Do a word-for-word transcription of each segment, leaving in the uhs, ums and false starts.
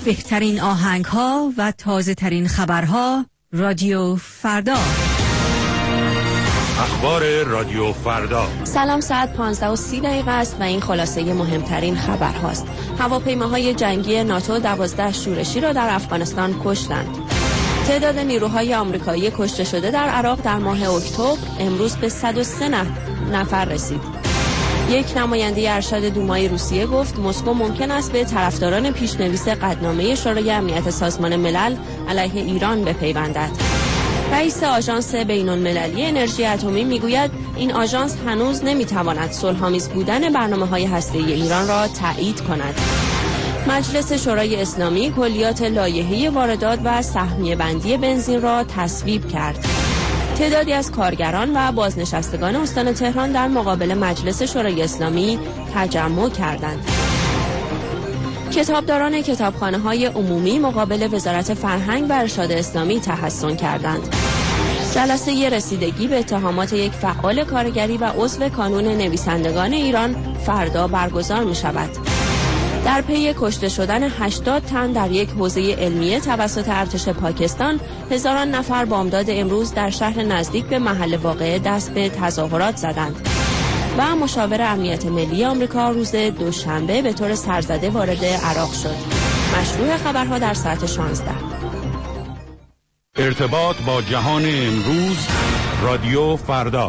بهترین آهنگ ها و تازه ترین خبرها. رادیو فردا. اخبار رادیو فردا. سلام، ساعت پانزده و سی دقیقه است و این خلاصه مهمترین خبر هاست. هواپیماهای جنگی ناتو دوازده شورشی را در افغانستان کشتند. تعداد نیروهای آمریکایی کشته شده در عراق در ماه اکتبر امروز به صد و سه نفر رسید. یک نماینده ارشد دومای روسیه گفت مسکو ممکن است به طرفداران پیشنویس قطعنامه شورای امنیت سازمان ملل علیه ایران بپیوندد. رئیس آژانس بین‌المللی انرژی اتمی میگوید این آژانس هنوز نمیتواند صلح‌آمیز بودن برنامه‌های هسته‌ای ایران را تایید کند. مجلس شورای اسلامی کلیات لایحه واردات و سهمیه بندی بنزین را تصویب کرد. تعدادی از کارگران و بازنشستگان استان تهران در مقابل مجلس شورای اسلامی تجمع کردند. کتابداران کتابخانه‌های عمومی مقابل وزارت فرهنگ و ارشاد اسلامی تحصن کردند. جلسه رسیدگی به اتهامات یک فعال کارگری و عضو کانون نویسندگان ایران فردا برگزار می‌شود. در پی کشته شدن هشتاد تن در یک حوزه علمیه توسط ارتش پاکستان، هزاران نفر بامداد امروز در شهر نزدیک به محل واقعه دست به تظاهرات زدند. و مشاور امنیت ملی آمریکا روز دوشنبه به طور سرزده وارد عراق شد. مشروع خبرها در ساعت شانزده. ارتباط با جهان امروز. رادیو فردا.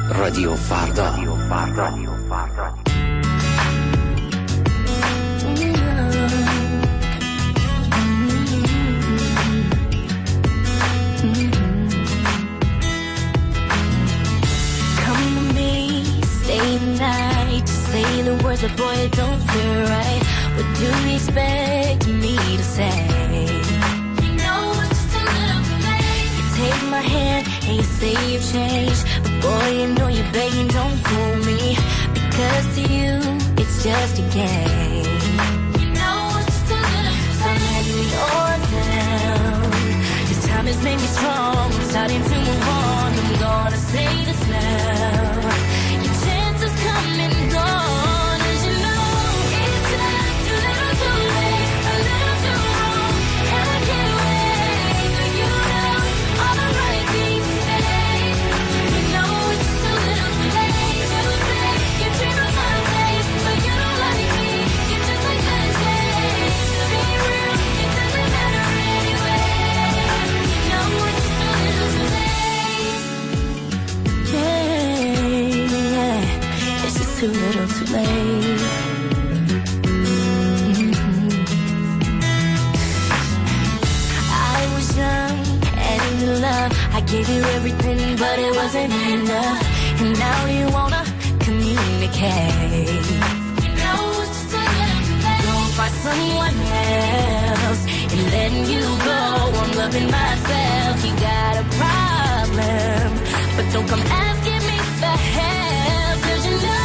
رادیو فردا. Say the words, but boy, it don't feel right. What do you expect me to say? You know it's just a little too late. You take my hand and you say you've changed, but boy, you know you're begging, don't fool me. Because to you, it's just a game. You know it's just a little too late. So let me on down. This time has made me strong. I'm starting to move on. I'm gonna say this now. Your chance is coming, gone. Too little, too late. Mm-hmm. I was young and in love. I gave you everything, but it wasn't enough. And now you wanna communicate. You know it's just a little too late. Don't find someone else and letting you go. I'm loving myself. You got a problem, but don't come asking me for help. 'Cause you know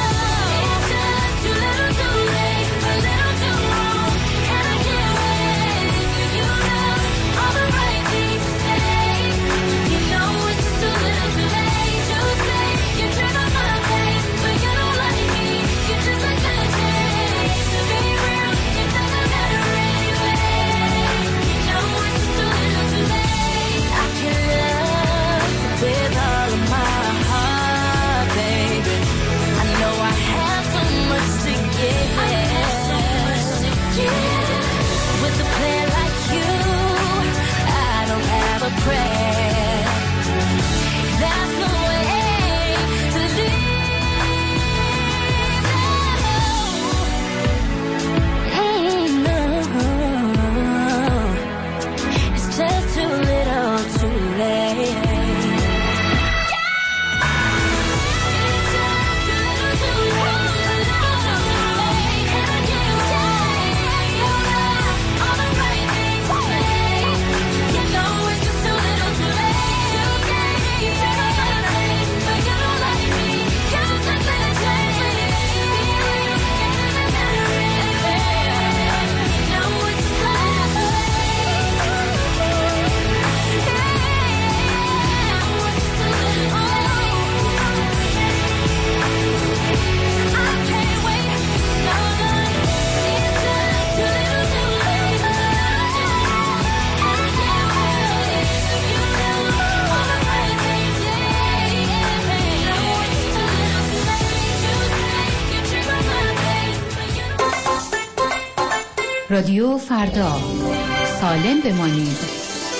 رادیو فردا، سالم بمانید.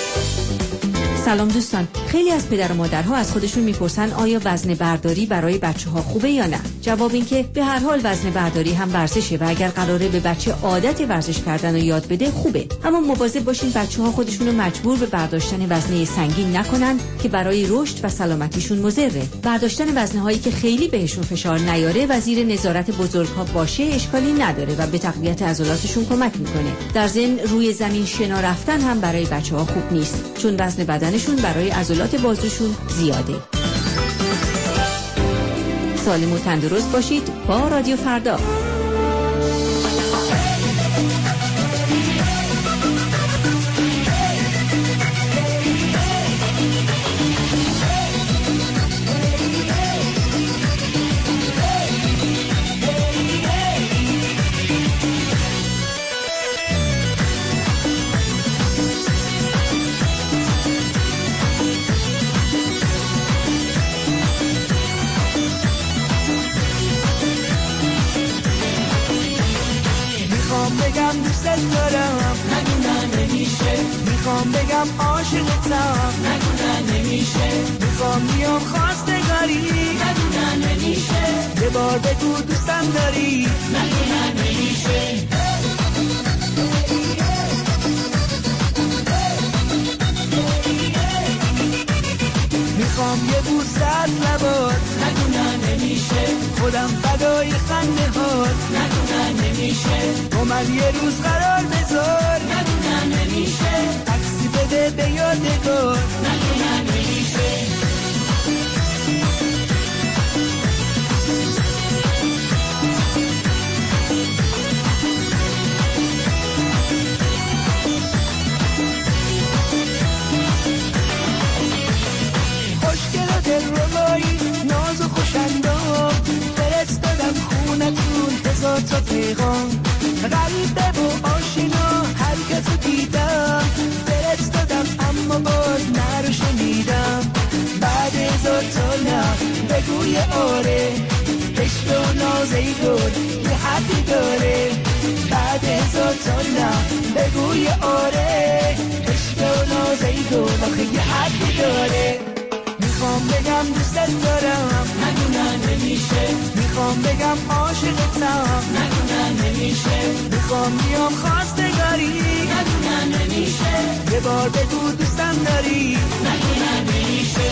سلام دوستان، خیلی از پدر و مادرها از خودشون میپرسن آیا وزن برداری برای بچه‌ها خوبه یا نه؟ جواب این که به هر حال وزن برداری هم ورزشه و اگر قراره به بچه عادت ورزش کردن رو یاد بده خوبه. اما مواظب باشین بچه‌ها خودشون رو مجبور به برداشتن وزنه سنگین نکنن که برای رشد و سلامتیشون مضره. برداشتن وزنه‌هایی که خیلی بهشون فشار نیاره و زیر نظارت بزرگ‌ها باشه اشکالی نداره و به تقویت عضلاتشون کمک میکنه. در ضمن روی زمین شنا رفتن هم برای بچه‌ها خوب نیست چون وزن بدنشون برای عضلات بازوشون زیاده. سالم و تندرست باشید با رادیو فردا. بگم دوستت دارم، نگو نه نمیشه. میخوام بگم عاشقتم، نگو نه نمیشه. میخوام بیام خواستگار خواستگاری نگو نه نمیشه یه بار بگو دوستم داری نگو نه نمیشه میخوام یه بوسه از لبات نگو نه نمیشه خودم فدای خنده هات نگو نه نمیشه با من یه روز قرار بذار نگو نه نمیشه عکسی بده به یادگار نگو نه نمیشه ناز و خوشندام فرستادم خونتون هزار تا پیغام غریبه و آشنا هر کسو دیدم فرستادم اما باز نرو شنیدم بعد هزار تا نه بگوی آره عشق و ناز ای گل یه حدی داره بعد هزار تا نه بگوی آره عشق و ناز ای گل آخه یه حدی داره میخوام بگم دوستت دارم نگو نه نمیشه میخوام بگم عاشقتم نگو نه نمیشه میخوام بیام خواستگاری نگو نه نمیشه یه بار بگو دوستم داری نگو نه نمیشه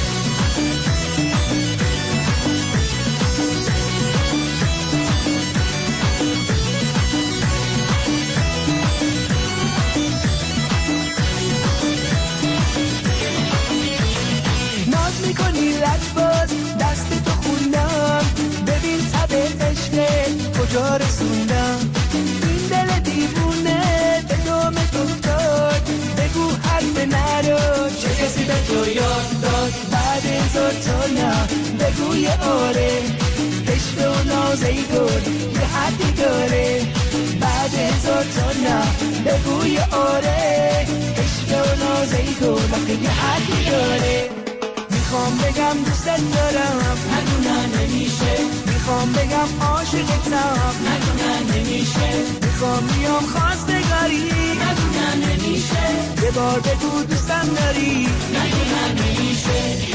میکنی لجباز دست تو خوندم ببین تب عشق کجا رسوندم این دل دیوونه به دامت افتاد بگو حرف نرو چه کسی به تو یاد داد بعد هزار تا نه بگوی آره عشق و ناز ای گل یه حدی داره بعد هزار تا نه بگوی آره عشق و ناز ای گل آخه یه حدی داره میخوام بگم دوستت دارم نگو نه نمیشه میخوام بگم عاشقتم نگو نه نمیشه میخوام بیام خواستگاری نگو نه نمیشه یه بار بگو دوستم داری نگو نه نمیشه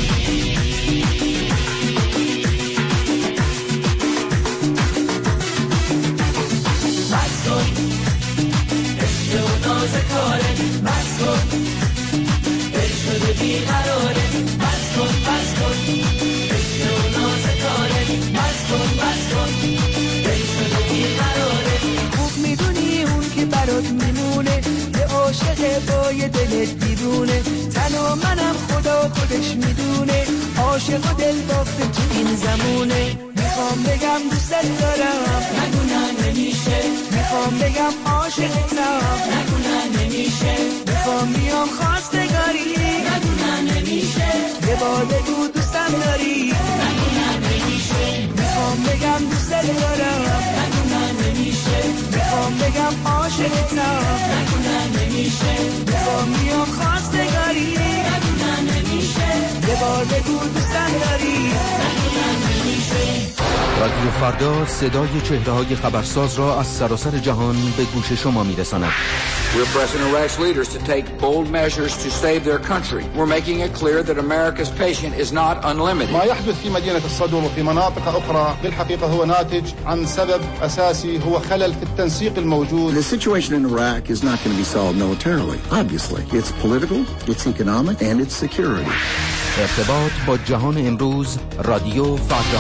بس کن عشق و ناز کاره بس کن عشق و بیقراره بس کن بس کن عشق و ناز کاره بس کن بس کن عشق و بیقراره خوب میدونی اون که برات میمونه یه عاشق با یه دل دیوونه تن و منم خدا خودش میدونه عاشق و دل بافته تو این زمونه میخوام بگم دوستت دارم نگو نه نمیشه میخوام بگم عاشقتم نگو نه نمیشه میخوام بیام خواستگاری نگو نه نمیشه یه بار بگو دوستم داری نگو نه نمیشه میخوام بگم دوستت دارم نگو نه نمیشه میخوام بگم عاشقتم نگو نه نمیشه میخوام بیام خواستگاری نگو نه نمیشه یه بار بگو دوستم داری نگو نه نمیشه. رادیو فردا صدای چهره‌های خبرساز را از سراسر جهان به گوش شما می‌رساند. We're pressing Iraq's leaders to take bold measures to save their country. We're making it clear that America's patience is not unlimited. ما يحدث في مدينة الصدر وفي مناطق أخرى بالحقيقة هو ناتج عن سبب أساسي هو خلل في التنسيق الموجود. The situation in Iraq is not going to be solved militarily. Obviously, it's political, it's economic, and it's security. ارتباط با جهان امروز رادیو فردا.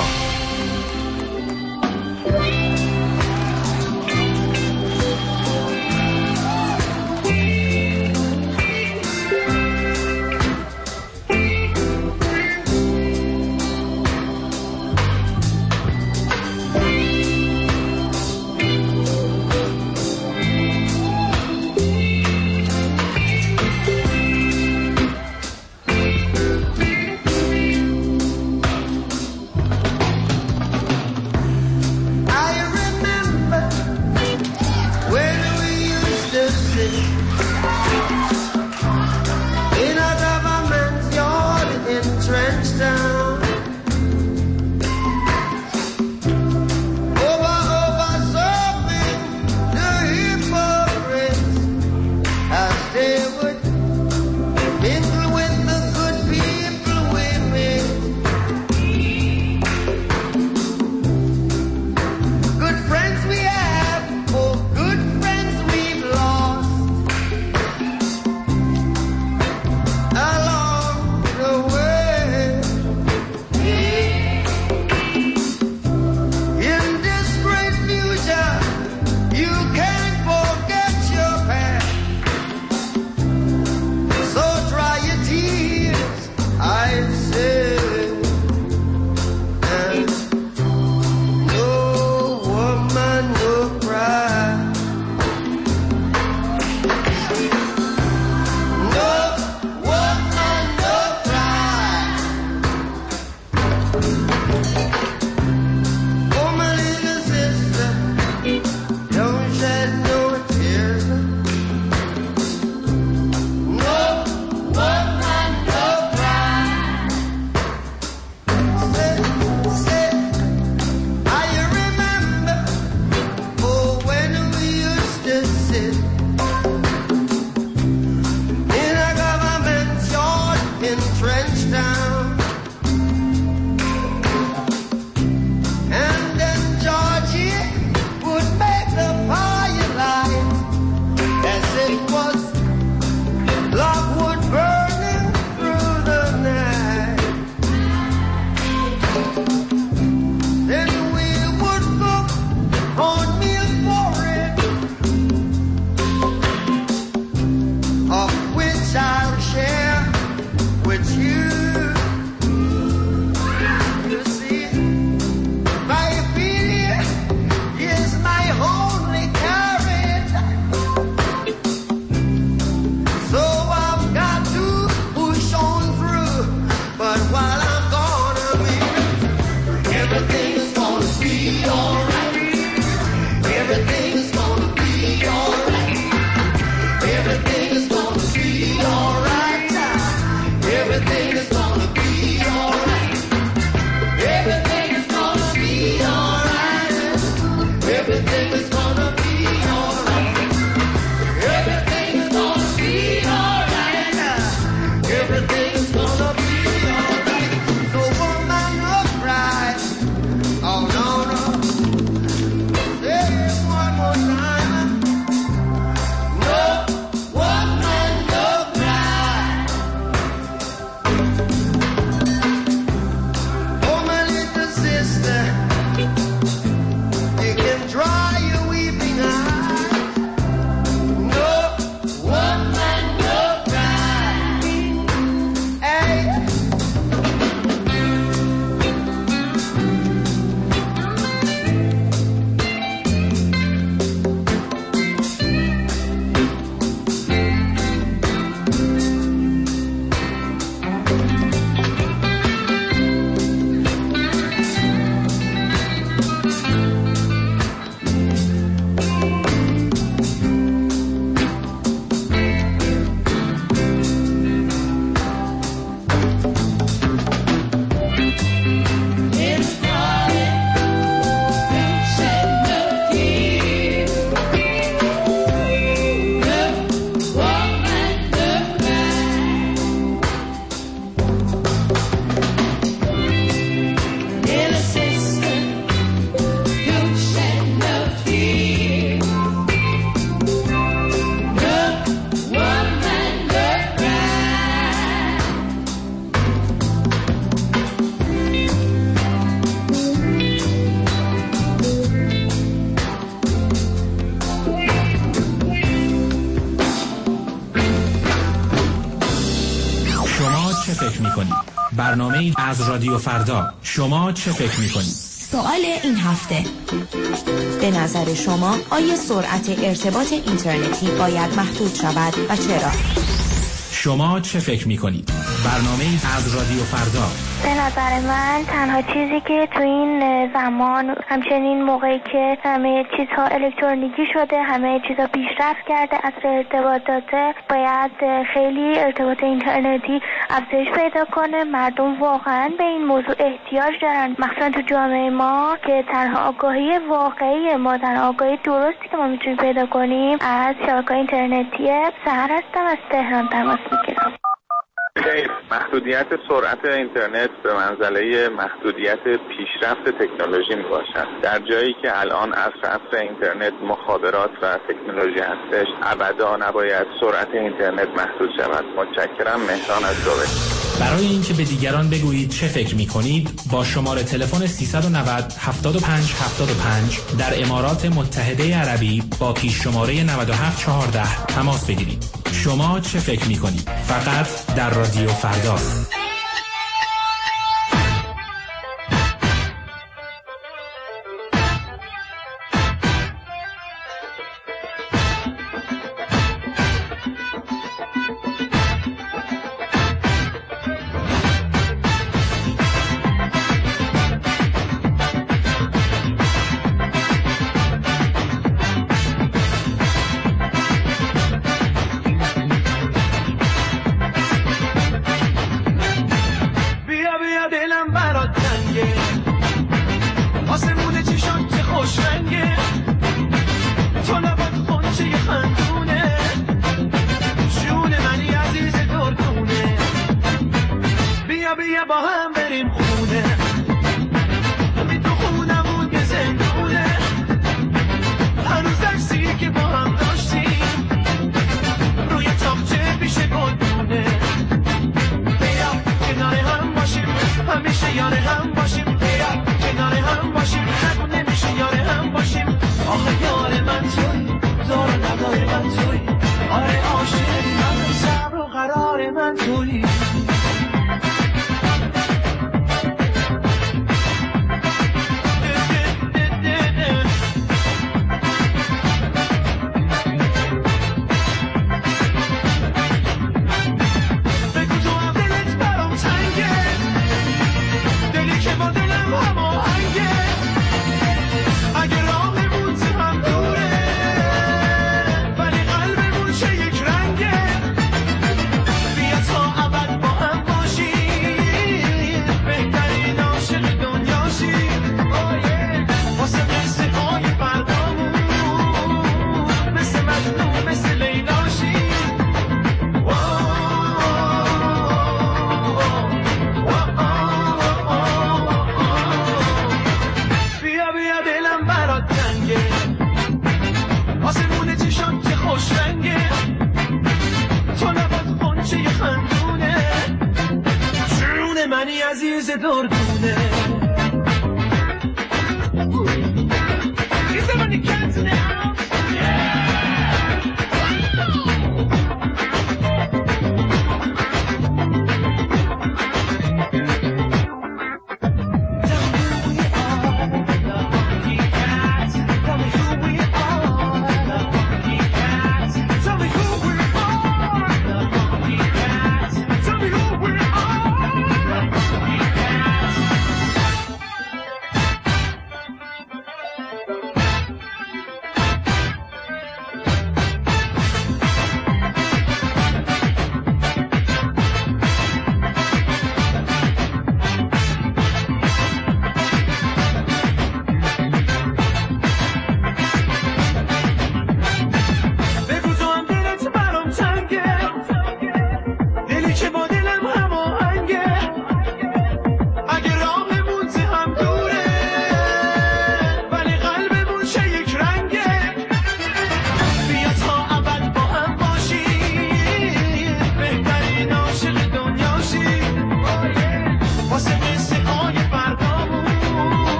برنامه از رادیو فردا. شما چه فکر می‌کنید؟ سوال این هفته: به نظر شما آیا سرعت ارتباط اینترنتی باید محدود شود و چرا؟ شما چه فکر می‌کنید؟ برنامه از رادیو فردا. به نظر من تنها چیزی که تو این زمان، همچنین موقعی که همه چیزها الکترونیکی شده، همه چیزها پیشرفت کرده، عصر ارتباطات، باید خیلی ارتباط اینترنتی افزایش پیدا کنه. مردم واقعا به این موضوع احتیاج دارن، مخصوصا تو جامعه ما، که تنها آگاهی واقعی ما، تنها آگاهی درستی که ما میتونیم پیدا کنیم از شبکه‌های اینترنتیه. سحر هستم، از تهران تماس میگیرم. محدودیت سرعت اینترنت به منزله محدودیت پیشرفت تکنولوژی می باشد. در جایی که الان عصر عصر اینترنت، مخابرات و تکنولوژی هستش، ابدا نباید سرعت اینترنت محدود شود. متشکرم. مهران از دبی. برای اینکه به دیگران بگویید چه فکر می کنید، با شماره تلفن سیصد و نود هفتاد و پنج هفتاد و پنج در امارات متحده عربی با پیش شماره نود و هفت چهارده تماس بگیرید. شما چه فکر می کنید؟ فقط در رادیو فردا.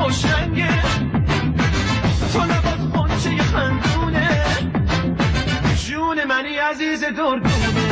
روشنگه تو لبات خونچه خندونه جون منی عزیز دردونه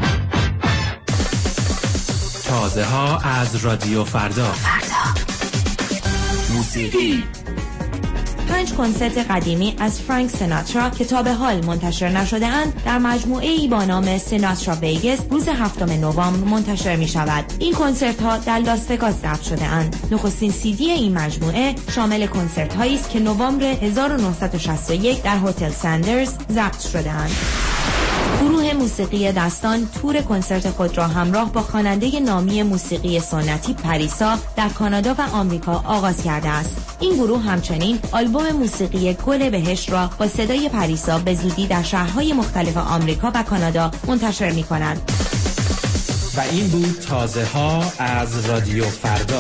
تازه ها از رادیو فردا. فردا موسیقی پنج کنسرت قدیمی از فرانک سیناترا که تا به حال منتشر نشده اند در مجموعه ای با نام سیناترا ویگاس روز هفتم نوامبر منتشر می شود. این کنسرت ها در لاس وگاس ضبط شده اند. نخستین سی دی این مجموعه شامل کنسرت هایی است که نوامبر هزار و نهصد و شصت و یک در هتل ساندرز ضبط شده اند. گروه موسیقی دستان تور کنسرت خود را همراه با خواننده نامی موسیقی سنتی پریسا در کانادا و آمریکا آغاز کرده است. این گروه همچنین آلبوم موسیقی گل بهشت را با صدای پریسا به زودی در شهرهای مختلف آمریکا و کانادا منتشر می کند. و این بود تازه ها از رادیو فردا.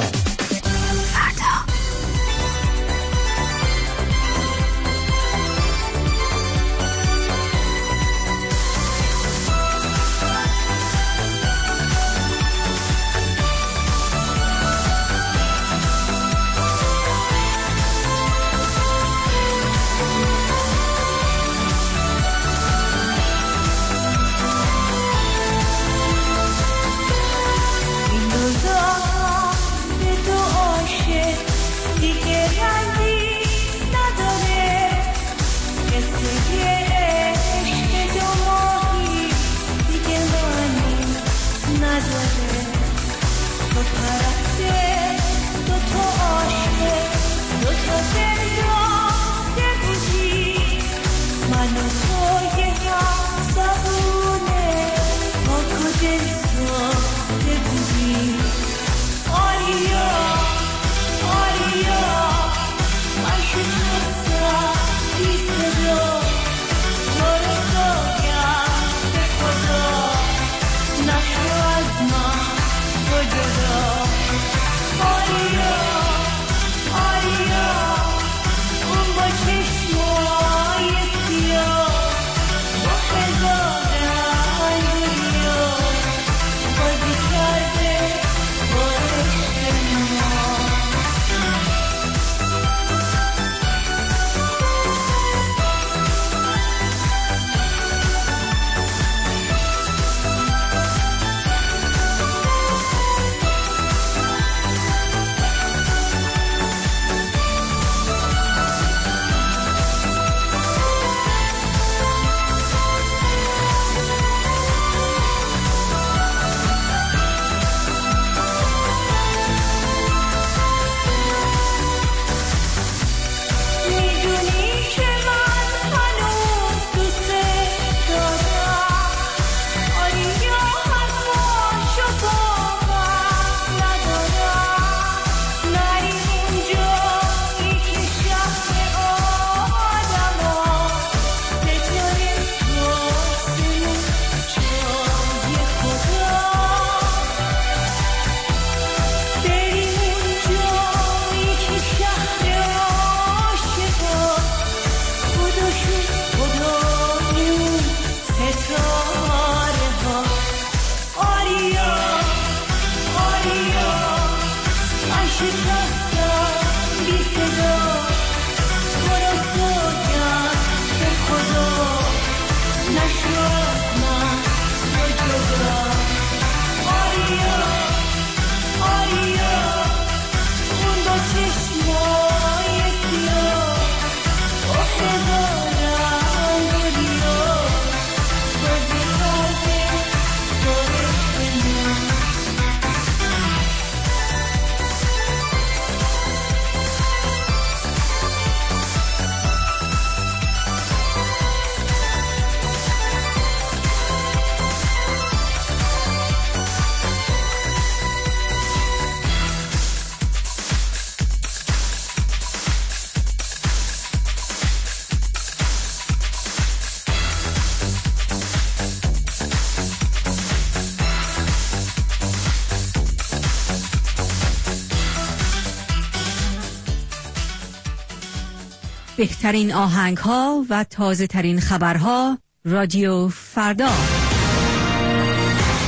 بهترین آهنگ ها و تازه ترین خبرها رادیو فردا.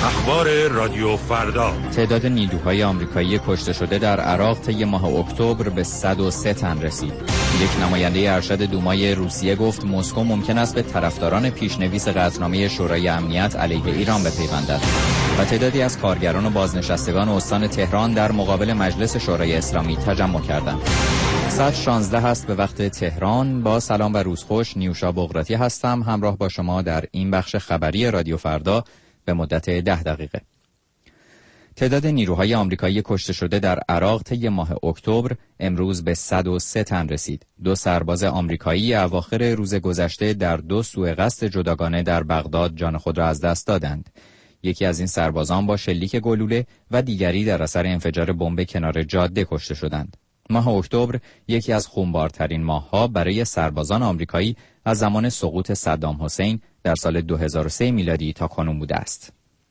اخبار رادیو فردا. تعداد نیروهای آمریکایی کشته شده در عراق طی ماه اکتبر به صد و سه تن رسید. یک نماینده ارشد دومای روسیه گفت مسکو ممکن است به طرفداران پیشنویس قطعنامه شورای امنیت علیه ایران بپیوندد. و تعدادی از کارگران و بازنشستگان استان تهران در مقابل مجلس شورای اسلامی تجمع کردند. ساعت شانزده است به وقت تهران. با سلام و روز خوش، نیوشا بغراتی هستم، همراه با شما در این بخش خبری رادیو فردا به مدت ده دقیقه. تعداد نیروهای آمریکایی کشته شده در عراق طی ماه اکتبر امروز به صد و سه تن رسید. دو سرباز آمریکایی اواخر روز گذشته در دو سوءقصد جداگانه در بغداد جان خود را از دست دادند. یکی از این سربازان با شلیک گلوله و دیگری در اثر انفجار بمب کنار جاده کشته شدند. ماه اکتبر یکی از خونبارترین ماه‌ها برای سربازان آمریکایی از زمان سقوط صدام حسین در سال دو هزار و سه میلادی تا کنون بوده است.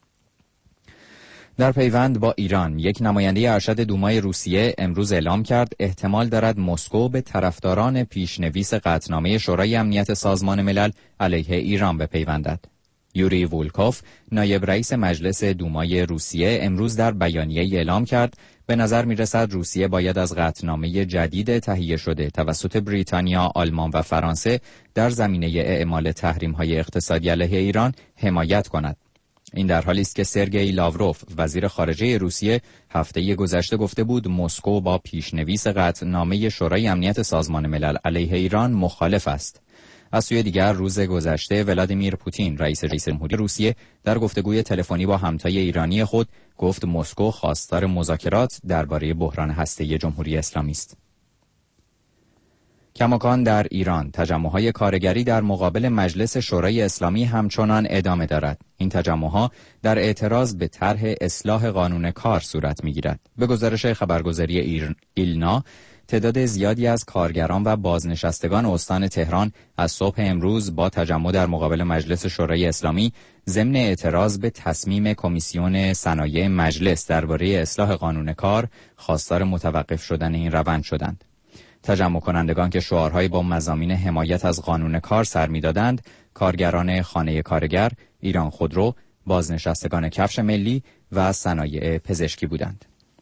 در پیوند با ایران، یک نماینده ارشد دومای روسیه امروز اعلام کرد احتمال دارد مسکو به طرفداران پیشنویس قطعنامه شورای امنیت سازمان ملل علیه ایران بپیوندد. یوری وولکوف، نایب رئیس مجلس دومای روسیه، امروز در بیانیه‌ای اعلام کرد به نظر می‌رسد روسیه باید از قطعنامه جدید تهیه شده توسط بریتانیا، آلمان و فرانسه در زمینه اعمال تحریم‌های اقتصادی علیه ایران حمایت کند. این در حالی است که سرگئی لاوروف، وزیر خارجه روسیه، هفته گذشته گفته بود مسکو با پیشنویس قطعنامه شورای امنیت سازمان ملل علیه ایران مخالف است. از سوی دیگر روز گذشته ولادیمیر پوتین، رئیس جمهوری روسیه، در گفتگوی تلفنی با همتای ایرانی خود گفت مسکو خواستار مذاکرات درباره بحران هسته‌ای جمهوری اسلامی است. کماکان در ایران، تجمع‌های کارگری در مقابل مجلس شورای اسلامی همچنان ادامه دارد. این تجمع‌ها در اعتراض به طرح اصلاح قانون کار صورت می‌گیرد. به گزارش خبرگزاری ایلنا، تعداد زیادی از کارگران و بازنشستگان استان تهران از صبح امروز با تجمع در مقابل مجلس شورای اسلامی ضمن اعتراض به تصمیم کمیسیون صنایع مجلس درباره اصلاح قانون کار خواستار متوقف شدن این روند شدند. تجمع کنندگان که شعارهای با مضامین حمایت از قانون کار سر می‌دادند، کارگران خانه کارگر، ایران خودرو، بازنشستگان کفش ملی و صنایع پزشکی بودند.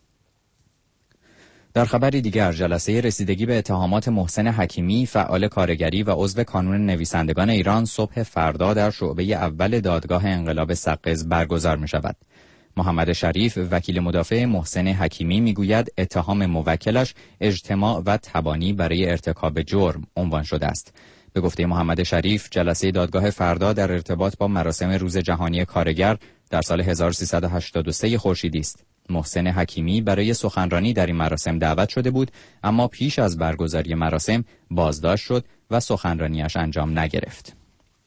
در خبری دیگر، جلسه رسیدگی به اتهامات محسن حکیمی، فعال کارگری و عضو کانون نویسندگان ایران، صبح فردا در شعبه اول دادگاه انقلاب سقز برگزار می شود. محمد شریف، وکیل مدافع محسن حکیمی، میگوید اتهام موکلش اجتماع و تبانی برای ارتکاب جرم عنوان شده است. به گفته محمد شریف، جلسه دادگاه فردا در ارتباط با مراسم روز جهانی کارگر در سال هزار و سیصد و هشتاد و سه خورشیدی است. محسن حکیمی برای سخنرانی در این مراسم دعوت شده بود، اما پیش از برگزاری مراسم بازداشت شد و سخنرانیش انجام نگرفت.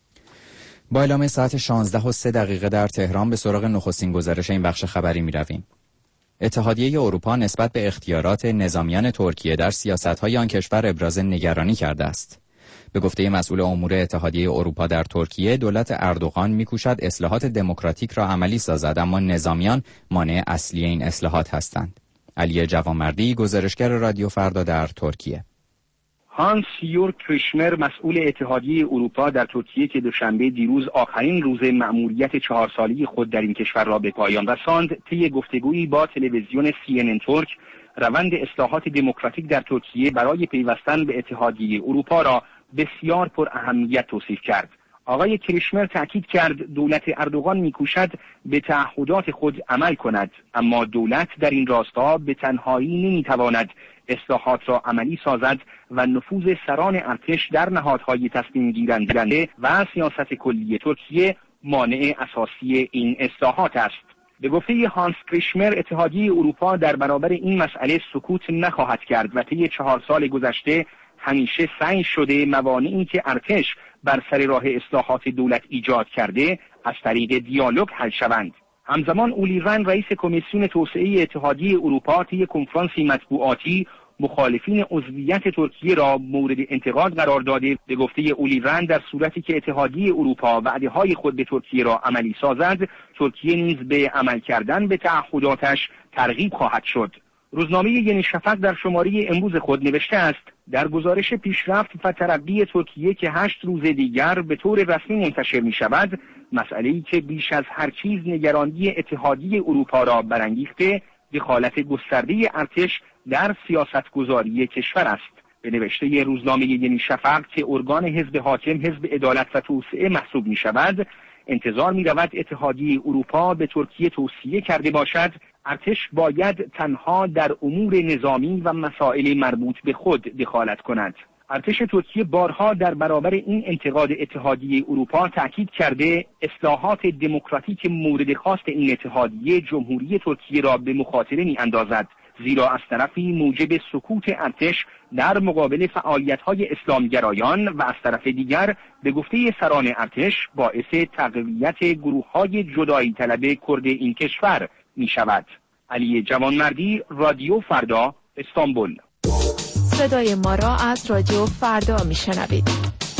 با اعلام ساعت شانزده و سه دقیقه در تهران به سراغ نخستین گزارش این بخش خبری می رویم. اتحادیه اروپا نسبت به اختیارات نظامیان ترکیه در سیاست‌های آن کشور ابراز نگرانی کرده است. به گفته مسئول امور اتحادیه اروپا در ترکیه، دولت اردوغان می‌کوشد اصلاحات دموکراتیک را عملی سازد، اما نظامیان مانع اصلی این اصلاحات هستند. علی جوانمردی، گزارشگر رادیو فردا در ترکیه. هانس یورگ کریشمر، مسئول اتحادیه اروپا در ترکیه، که دوشنبه دیروز آخرین روز مأموریت چهار ساله خود در این کشور را به پایان رساند، طی گفتگویی با تلویزیون سی ان ان ترک، روند اصلاحات دموکراتیک در ترکیه برای پیوستن به اتحادیه اروپا را بسیار پر اهمیت توصیف کرد. آقای کریشمر تأکید کرد دولت اردوغان می‌کوشد به تعهدات خود عمل کند، اما دولت در این راستا به تنهایی نمی‌تواند اصلاحات را عملی سازد و نفوذ سران ارتش در نهادهای تصمیم گیرنده و سیاست کلی ترکیه مانع اساسی این اصلاحات است. به گفته هانس کریشمر، اتحادیه اروپا در برابر این مسئله سکوت نخواهد کرد و طی چهار سال گذشته همیشه سعی شده موانعی که ارتش بر سر راه اصلاحات دولت ایجاد کرده از طریق دیالوگ حل شوند. همزمان اولی رن، رئیس کمیسیون توسعه اتحادیه اروپا، طی کنفرانسی مطبوعاتی مخالفین عضویت ترکیه را مورد انتقاد قرار داده. به گفته اولی رن، در صورتی که اتحادیه اروپا وعده‌های خود به ترکیه را عملی سازد، ترکیه نیز به عمل کردن به تعهداتش ترغیب خواهد شد. روزنامه یعنی شفق در شماره امروز خود نوشته است: در گزارش پیشرفت و ترقی ترکیه که هشت روز دیگر به طور رسمی منتشر می شود، مسئله‌ای که بیش از هر چیز نگرانی اتحادیه اروپا را برانگیخته دخالت گسترده ارتش در سیاستگذاری کشور است. به نوشته روزنامه یعنی شفق که ارگان حزب حاکم حزب عدالت و توسعه محسوب می شود، انتظار می رود اتحادیه اروپا به ترکیه توصیه کرده باشد ارتش باید تنها در امور نظامی و مسائل مربوط به خود دخالت کند. ارتش ترکیه بارها در برابر این انتقاد اتحادیه اروپا تاکید کرده اصلاحات دموکراتیک مورد خواست این اتحادیه جمهوری ترکیه را به مخاطره می اندازد، زیرا از طرفی موجب سکوت ارتش در مقابل فعالیت‌های اسلامگرایان و از طرف دیگر به گفته سران ارتش باعث تقویت گروه‌های جدایی طلب کرد این کشور می شود. علی جوانمردی، رادیو فردا، استانبول. صدای ما را از رادیو فردا می شنوید.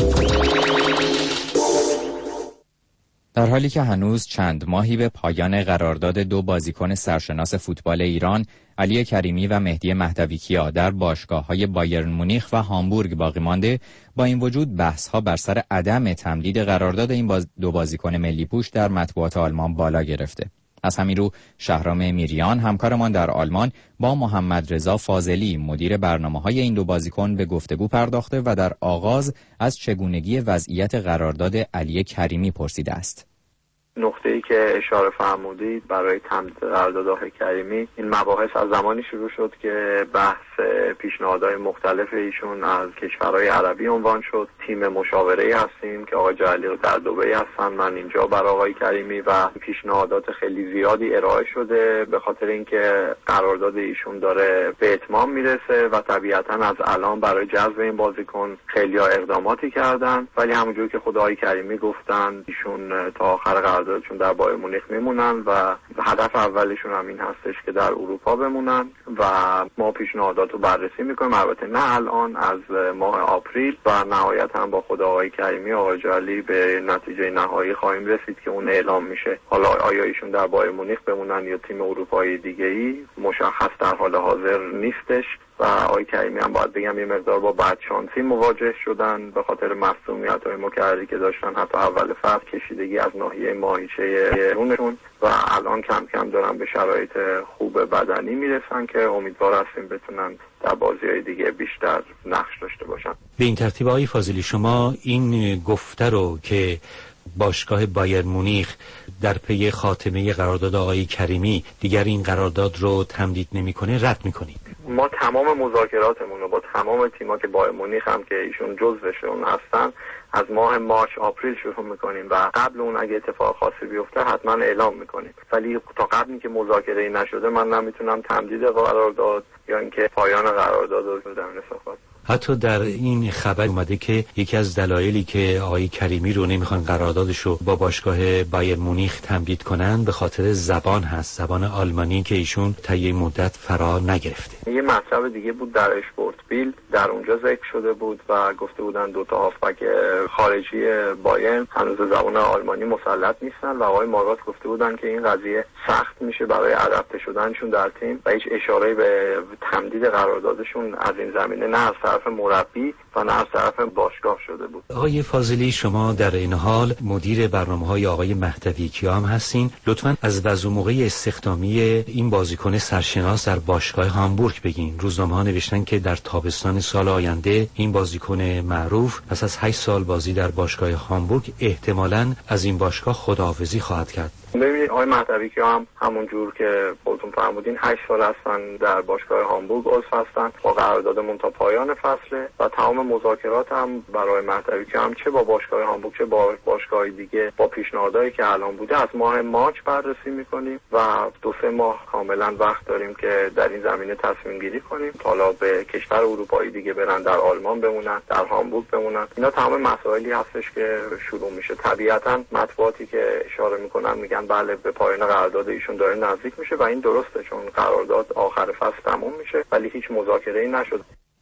در حالی که هنوز چند ماهی به پایان قرارداد دو بازیکن سرشناس فوتبال ایران علی کریمی و مهدی مهدویکیا در باشگاه‌های بایرن مونیخ و هامبورگ باقی مانده، با این وجود بحث‌ها بر سر عدم تمدید قرارداد این باز دو بازیکن ملی پوش در مطبوعات آلمان بالا گرفته. از همین رو شهرام میریان همکارمان در آلمان با محمد رضا فاضلی مدیر برنامه‌های این دو بازیکن به گفتگو پرداخته و در آغاز از چگونگی وضعیت قرارداد علی کریمی پرسیده است. نقطه‌ای که اشاره فرمودید برای تمدید قرارداد آقای کریمی، این مباحث از زمانی شروع شد که بحث پیشنهادهای مختلف ایشون از کشورهای عربی عنوان شد. تیم مشاوره‌ای هستیم که آقای جلالی در دبی هستن، من اینجا برای آقای کریمی، و پیشنهادات خیلی زیادی ارائه شده به خاطر اینکه قرارداد ایشون داره به اتمام میرسه و طبیعتاً از الان برای جذب این بازیکن خیلی‌ها اقداماتی کردن، ولی همونجوری که خود آقای کریمی گفتن ایشون تا آخر قراردادشون در بایر مونیخ میمونن و هدف اولشون هم این هستش که در اروپا بمونن و ما پیشنهادات رو بررسی میکنیم. البته نه الان، از ماه آپریل، و نهایتا با خود آقای کریمی آقای جلالی به نتیجه نهایی خواهیم رسید که اون اعلام میشه. حالا آیا ایشون در بایر مونیخ بمونن یا تیم اروپایی دیگه‌ای مشخص در حال حاضر نیستش و آقای کریمی هم باید بگم یه مقدار با بدشانسی مواجه شدن به خاطر مصونیت‌های مکرری که داشتن، حتی اول فصل کشیدگی از ناحیه ماهیچه رونشون و الان کم کم دارن به شرایط خوب بدنی میرسن که امیدوار هستیم بتونن در بازی‌های دیگه بیشتر نقش داشته باشن. به این ترتیب آقای فاضلی، شما این گفته رو که باشگاه بایر مونیخ در پی خاتمه قرارداد آقای کریمی دیگر این قرارداد رو تمدید نمی‌کنه رد می‌کنید؟ ما تمام مذاکراتمون رو با تمام تیم‌ها که بایر مونیخ هم که ایشون جزوشون هستن از ماه مارس آپریل شروع می‌کنیم و قبل اون اگه اتفاق خاصی بیفته حتما اعلام می‌کنیم، ولی تا قبل که مذاکره‌ای نشده من نمیتونم تمدید قرارداد یا اینکه پایان قرارداد رو در استفاده. حتی در این خبر اومده که یکی از دلایلی که آقای کریمی رو نمیخوان قراردادش رو با باشگاه بایر مونیخ تمدید کنن به خاطر زبان هست، زبان آلمانی که ایشون تا یه مدت فرا نگرفته. یه مطلب دیگه بود در اشپورت بیل، در اونجا ذکر شده بود و گفته بودن دو تا هافبک خارجی بایرن هنوز زبان آلمانی مسلط نیستن و آقای ماراس گفته بودن که این قضیه سخت میشه برای ادپته شدنشون در تیم و هیچ اشاره‌ای به تمدید قراردادشون از این زمینه نه از طرف مربی و نه از طرف باشگاه شده بود. آقای فاضلی، شما در این حال مدیر برنامه‌های آقای مهدویکیا هم هستین. لطفاً از وضع موقع استخدامی این بازیکن سرشناس در باشگاه هامبورگ بگین. روزنامه‌ها نوشتن که در تابستان سال آینده این بازیکن معروف پس از هشت سال بازی در باشگاه هامبورگ احتمالاً از این باشگاه خداحافظی خواهد کرد. ببینید آقای مهدویکیا هم همون جور که خودتون فرمودین هشت سال هستن در باشگاه هامبورگ عضو هستن با قراردادمون تا پایان فصله و تمام مذاکرات هم برای مهدویکیا هم چه با باشگاه هامبورگ چه با باشگاه دیگه با پیشنهادایی که الان بوده از ماه مارس بررسی میکنیم و دو سه ماه کاملا وقت داریم که در این زمینه تصمیم گیری کنیم. حالا به کشور اروپایی دیگه برن، در آلمان بمونن، در هامبورگ بمونن، اینا تمام مسائلی هستش که شروع میشه. طبیعتا مطبوعاتی که اشاره میکنن میگن بله به پایان قرارداد ایشون داره نزدیک میشه و این درسته چون قرارداد آخر فصل تموم میشه ولی هیچ مذاکره‌ای نشد.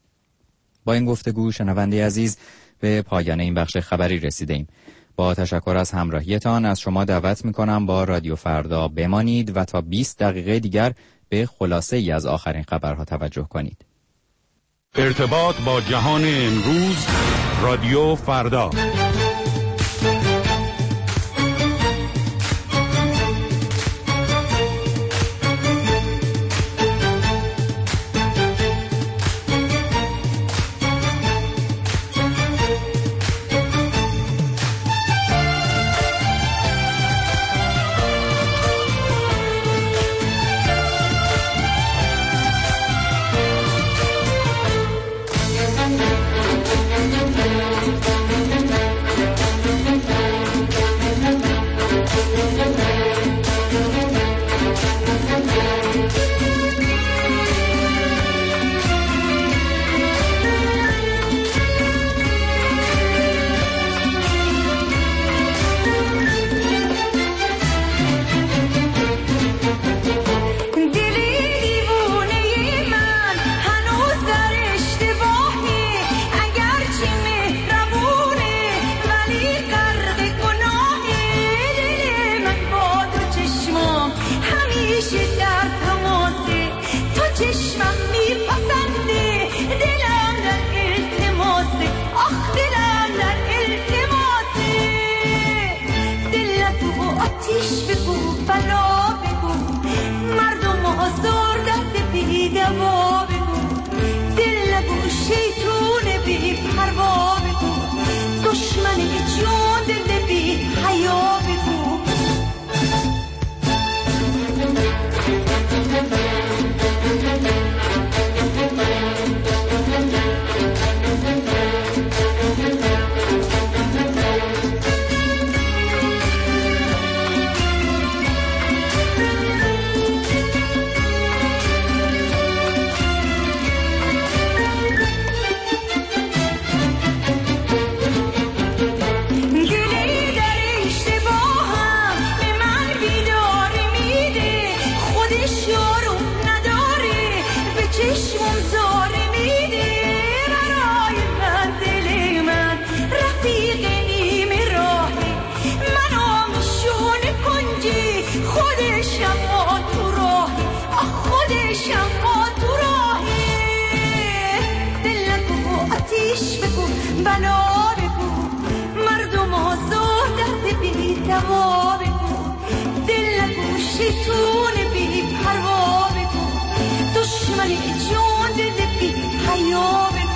با این گفتگو شنونده عزیز به پایان این بخش خبری رسیدیم. با تشکر از همراهیتان از شما دعوت میکنم با رادیو فردا بمانید و تا بیست دقیقه دیگر به خلاصه ای از آخرین خبرها توجه کنید. ارتباط با جهان امروز، رادیو فردا. آتیش بگو بلا بگو مردم آزار درد بی دوا بگو دل نگو شیطون بی پروا بگو دشمن جان دل بی حیا بگو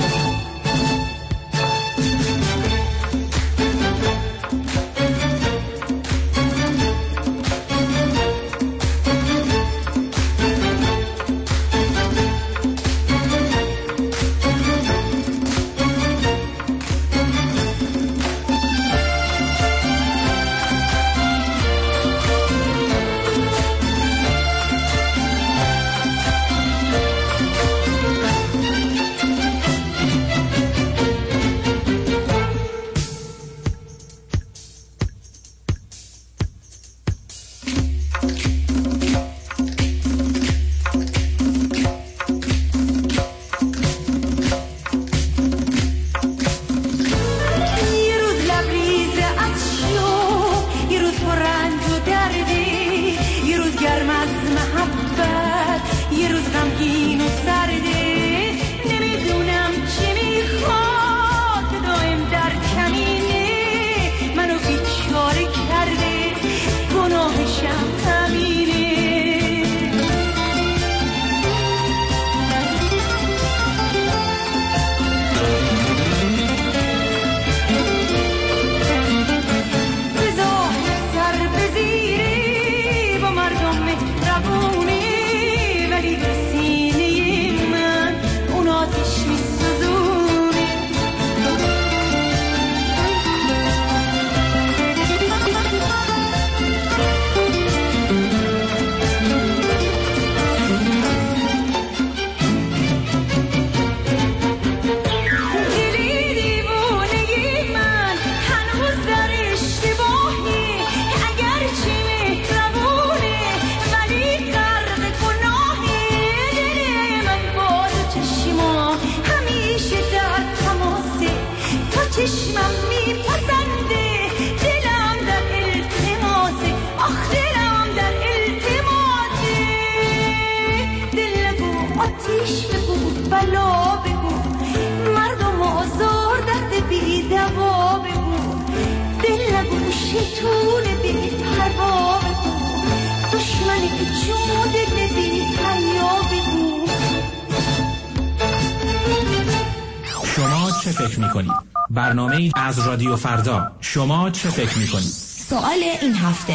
شما چه فکر میکنید؟ برنامه از رادیو فردا. شما چه فکر میکنید؟ سوال این هفته: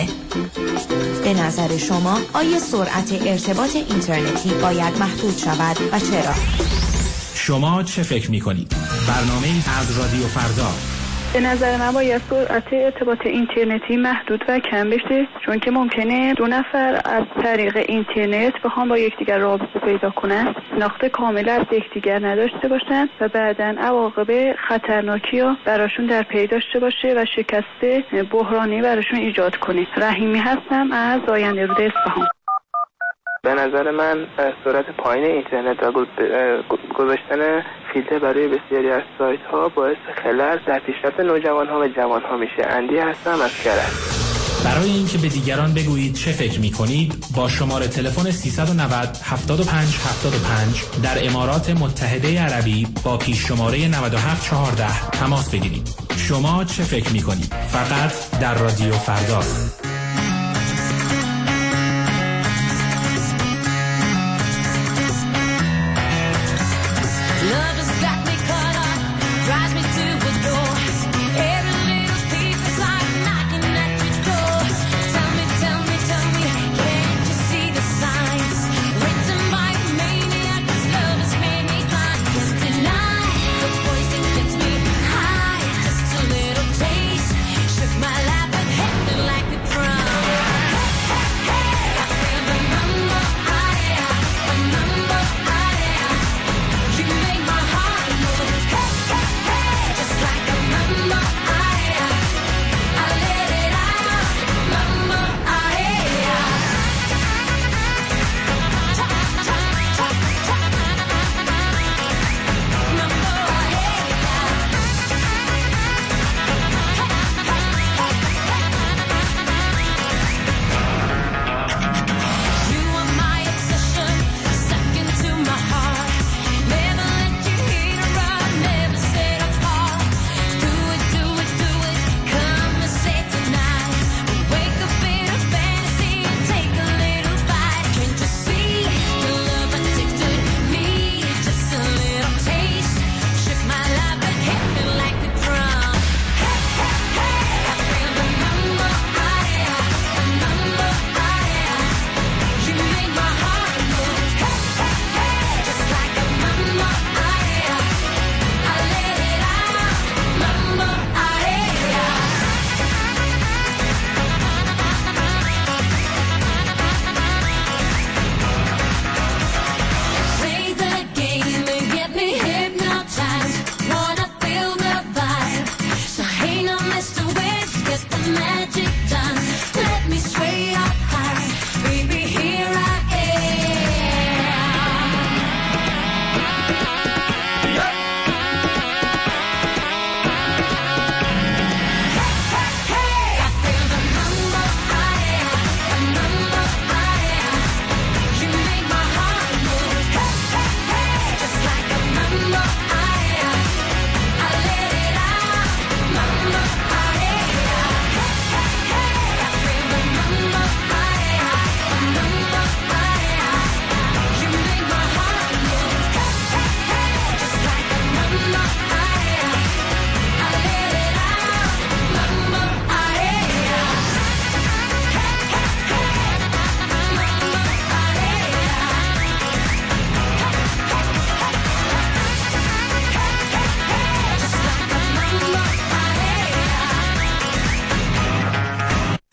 به نظر شما آیا سرعت ارتباط اینترنتی باید محدود شود و چرا؟ شما چه فکر میکنید؟ برنامه از رادیو فردا. به نظر من باید سرعت ارتباط اینترنتی محدود و کم بشه، چون که ممکنه دو نفر از طریق اینترنت بخوام با یکدیگر رابطه پیدا کنن، شناخت کامل از یکدیگر نداشته باشن و بعداً عواقب خطرناکی رو براشون در پی داشته باشه و شکست بحرانی براشون ایجاد کنه. رحیمی هستم از آینده رود اصفهان. به نظر من سرعت پایین اینترنت و گذاشتن فیلتر برای بسیاری از سایت ها باعث خلل در پیشرفت نوجوان ها و جوان ها میشه. اندی هستم از کرج. برای اینکه به دیگران بگویید چه فکر میکنید با شماره تلفن سیصد و نود هفتاد و پنج هفتاد و پنج در امارات متحده عربی با پیش شماره نود و هفت چهارده تماس بگیرید. شما چه فکر میکنید؟ فقط در رادیو فردا. My life had happened like the drum.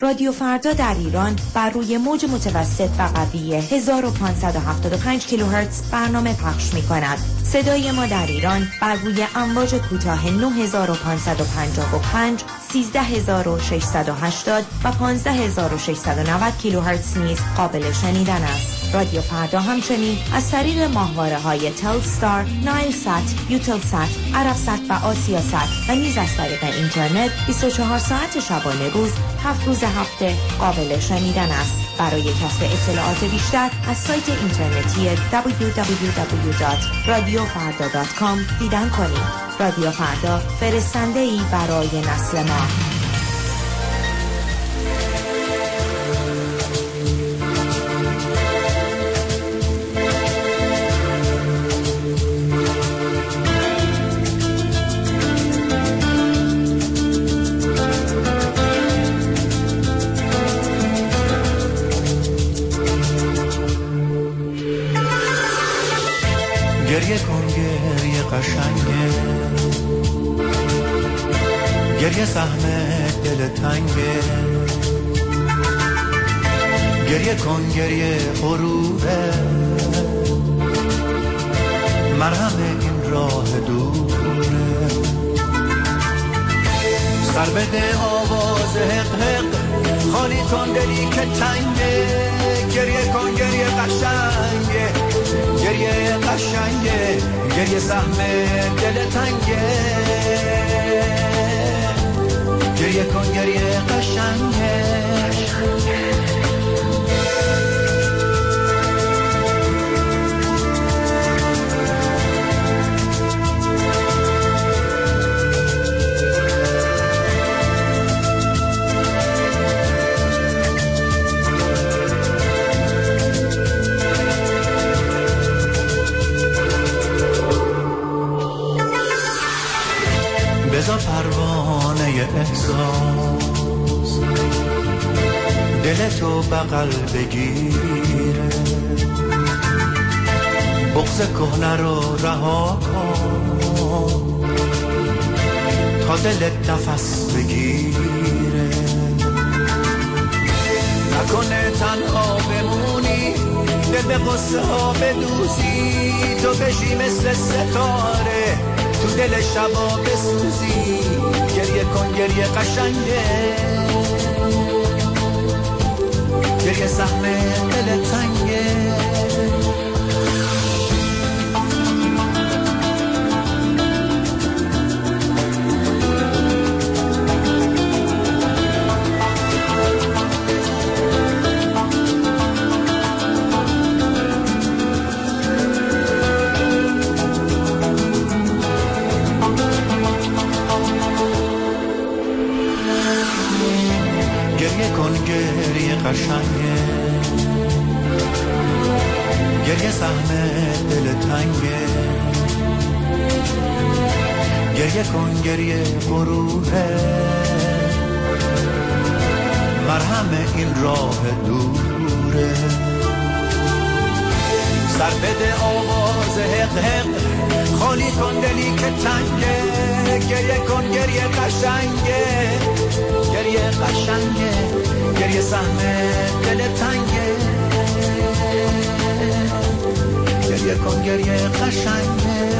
رادیو فردا در ایران بر روی موج متوسط و قوی هزار و پانصد و هفتاد و پنج کیلوهرتز برنامه پخش می کند. صدای ما در ایران بر روی امواج کوتاه نه هزار و پانصد و پنجاه و پنج، سیزده هزار و ششصد و هشتاد و پانزده هزار و ششصد و نود کیلوهرتز نیز قابل شنیدن است. رادیو فردا همچنین از طریق ماهواره های تلستار، نایل سات، یوتل سات، عرب سات و آسیا سات و نیز از طریق اینترنت بیست و چهار ساعت شبانه روز، هفت روز هفته قابل شنیدن است. برای کسب اطلاعات بیشتر از سایت اینترنتی دبلیو دبلیو دبلیو دات رادیو فردا دات کام دیدن کنید. رادیو فردا، فرستنده‌ای برای نسل ما. گریه کن گریه قشنگه، گریه سهم دل تنگه، گریه کن گریه غروره، مرهم این راه دوره، سر بده آواز حق حق، خالی کن دلی که تنگه، گریه کن گریه قشنگه، گریه قشنگه، گریه سهم دل تنگه، گریه کن گریه قشنگه. بذار پروانه احساس دلتو بغل بگیره، بغض کهنه رو رها کن تا دلت نفس بگیره، نکنه تنها بمونی، دل به قصه ها بدوزی، تو بشی مثل ستاره تو دل شبا بسوزی، گریه کن گریه قشنگه، گریه سهم دل تنگه. قشنگه، گریه سهم دل تنگه، گریه کن گریه غروره، مرهم این راه دوره، سر بده آواز حق حق، خالی کن دلی که تنگه، گریه کن گریه قشنگه، گریه قشنگه، گریه سهم دل تنگه، گریه کن گریه قشنگه.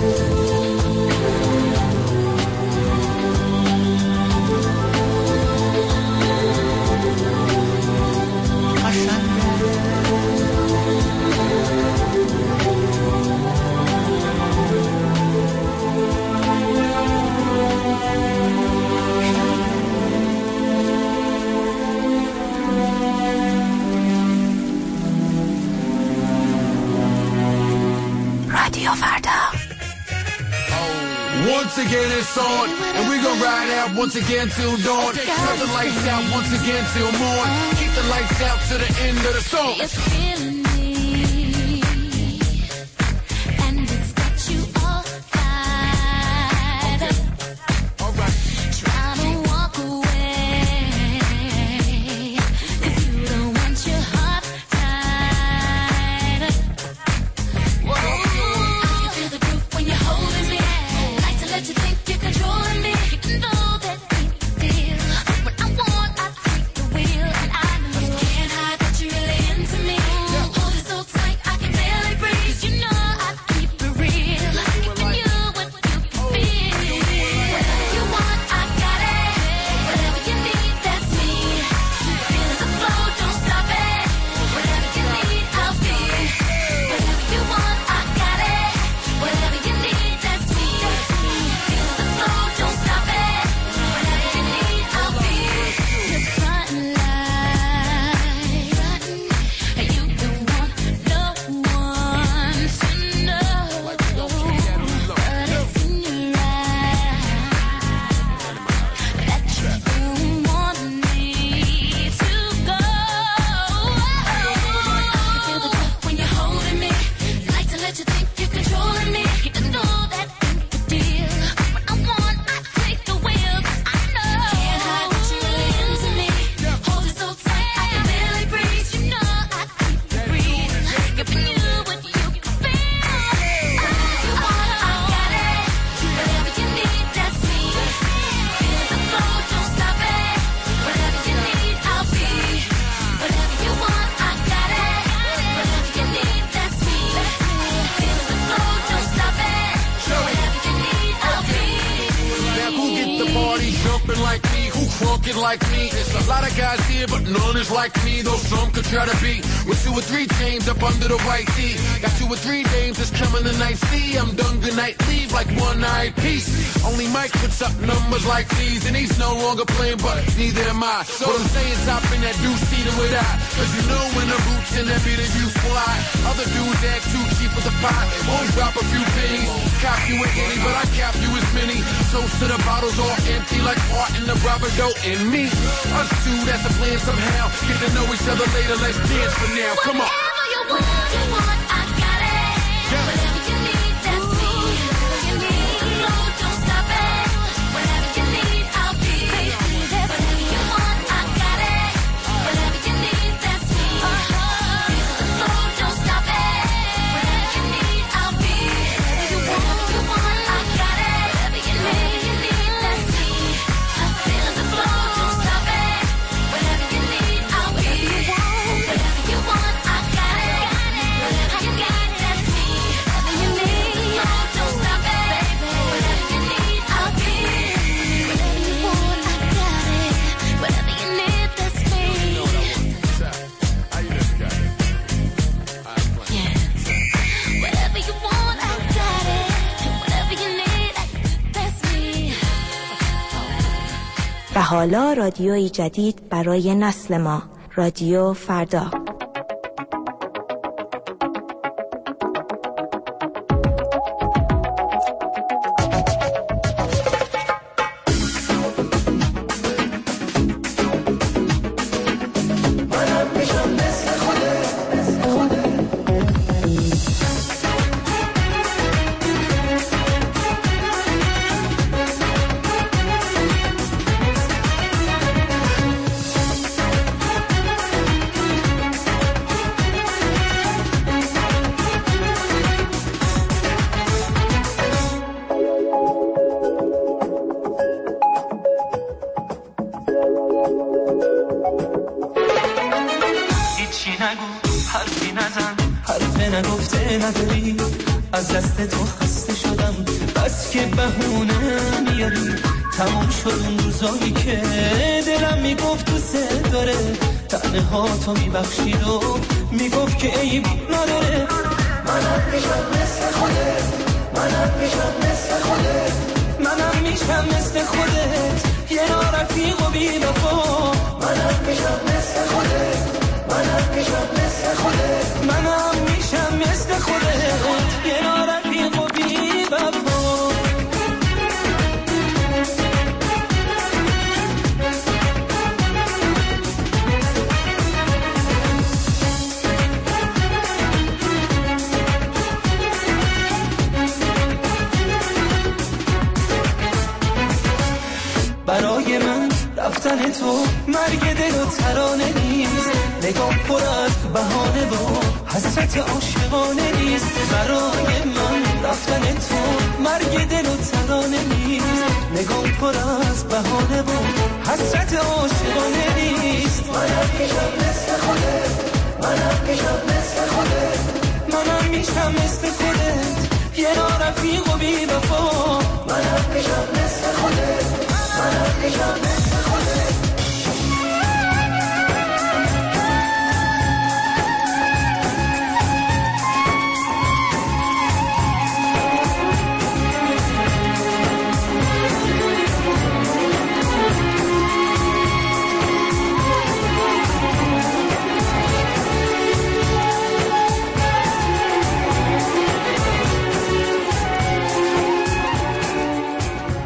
Once again it's on, and we gon' ride out once again till dawn. Turn the lights out once again till morn. Keep the lights out to the end of the song. It's feeling me, and it's got you all tied up. All right. Trying to walk away, 'cause you don't want your heart tied up. Whoa. I can feel the groove when you're holding me. Let you think you're controlling me. You know that ain't the deal. When I want, I take the wheel. party jumping like me, who crunkin' like me? There's a lot of guys here, but none is like me. Though some could try to be with two or three chains up under the white tee. Got two or three dames that's coming tonight. See, I'm done good night, leave like one night piece. Only Mike puts up numbers like these, and he's no longer playing, but neither am I. So what I'm saying, top in that deuce seat and with I. Cause you know when the roots and that be the juice fly. Other dudes act too cheap for the pot. Won't drop a few pennies. Cop you with any, but I cap you as many. Toast to the bottles all empty like art in the Bravado and me. Us two, that's the plan somehow. Get to know each other later, let's dance for now. Come on. Whatever you want, you want, I got it. Yeah. Whatever you need, that's me. Whatever you need, flow, don't stop it. Whatever you need, I'll be. Whatever you want, I got it. Whatever you need, that's me. Feel the flow, don't stop it. Whatever you need, I'll be. Whatever you want, you want, I got it. Whatever you need, you need, that's me. Feel the flow, don't stop it. Whatever you need, I'll be. Whatever you want, I got it. Whatever you need, that's me. Whatever you need, flow, don't stop it. Whatever you need, I'll be. Whatever you want, I got it. Whatever you need, that's me. Yes. Whatever you want, I got it. Whatever you need, that's me. و حالا رادیویی جدید برای نسل ما، رادیو فردا. منم میشم مثل خودت مثل خودت هیچی نگو حرفی نزن حرف نگفته نداری از دست تو خسته شدم بس که بهونه میاری تموم شد اون روزایی که دلم میگفت دوست داره تنها تو میبخشید و میگفت که عیب نداره منم میشم مثل خودت منم میشم مثل خودت منم میشم مثل خودت یه رفیق و بی وفا منم میشم مثل خودت منم میشم مثل خودت منم میشم مثل خودت یه رفیق و بی وفا برای من رفتن تو مرگ دل و ترانه نیست نگاه پر از بهانه و حسرت عاشقانه نیست برای من رفتن تو مرگ دل و ترانه نیست نگاه پر از بهانه و حسرت عاشقانه نیست منم میشم مثل خودت منم میشم مثل خودت منم میشم مثل خودت یه رفیق و بی وفا منم میشم مثل خودت منم میشم مثل